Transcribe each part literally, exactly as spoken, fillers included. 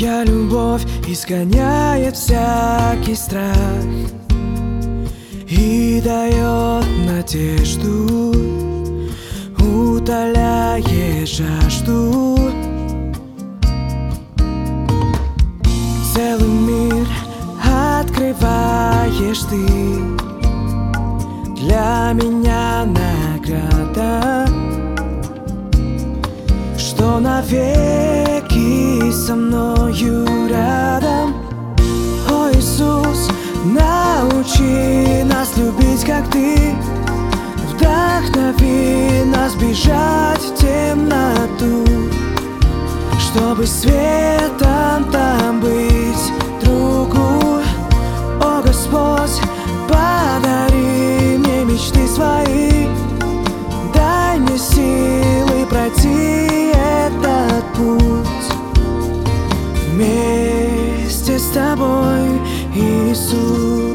Твоя любовь изгоняет всякий страх и дает надежду, утоляет жажду. Целый мир открываешь ты, для меня награда, что навеки со мною рядом. О, Иисус, научи нас любить, как Ты, вдохнови нас бежать в темноту, чтобы светом там быть другу. О, Господь, подари мне мечты свои, дай мне силы пройти этот путь вместе с Тобой, Иисус.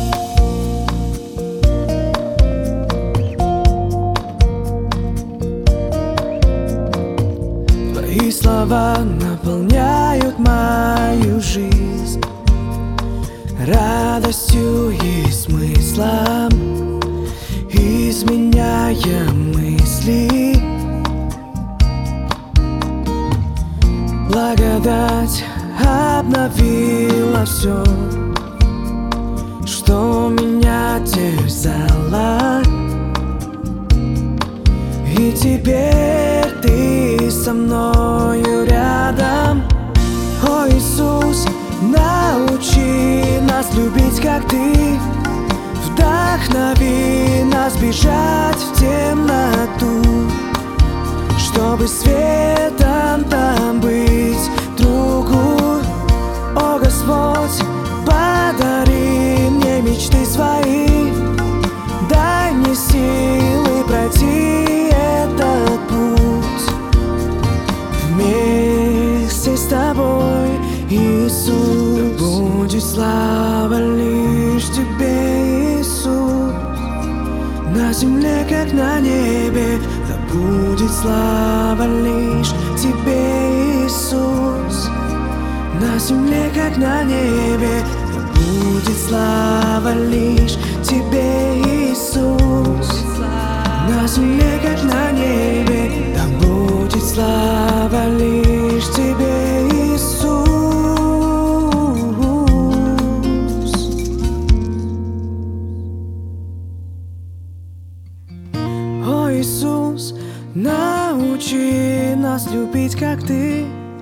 Твои слова наполняют мою жизнь радостью и смыслом, изменяя мысли. Благодать обновила все, что меня терзало, и теперь Ты со мною рядом. О, Иисус, научи нас любить, как Ты, вдохнови нас бежать в темноту, чтобы светом там быть другу. О, Господь, подари мне мечты свои, дай мне силы пройти этот путь вместе с Тобой, Иисус. Будет слава лишь Тебе, Иисус, на земле, как на небе. Да будет слава лишь Тебе, Иисус, на земле, как на небе. Да будет слава лишь Тебе, Иисус, на земле, как на небе. Да будет слава лишь Тебе, Иисус. О, Иисус, научи нас любить, как Ты,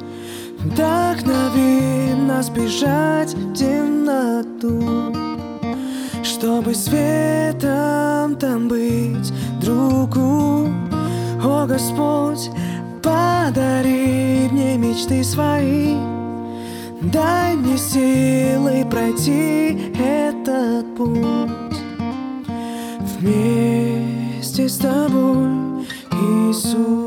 вдохнови нас бежать в темноту, чтобы светом там быть другу. О, Господь, подари мне мечты свои, дай мне силы пройти этот путь вместе с Тобой, Иисус.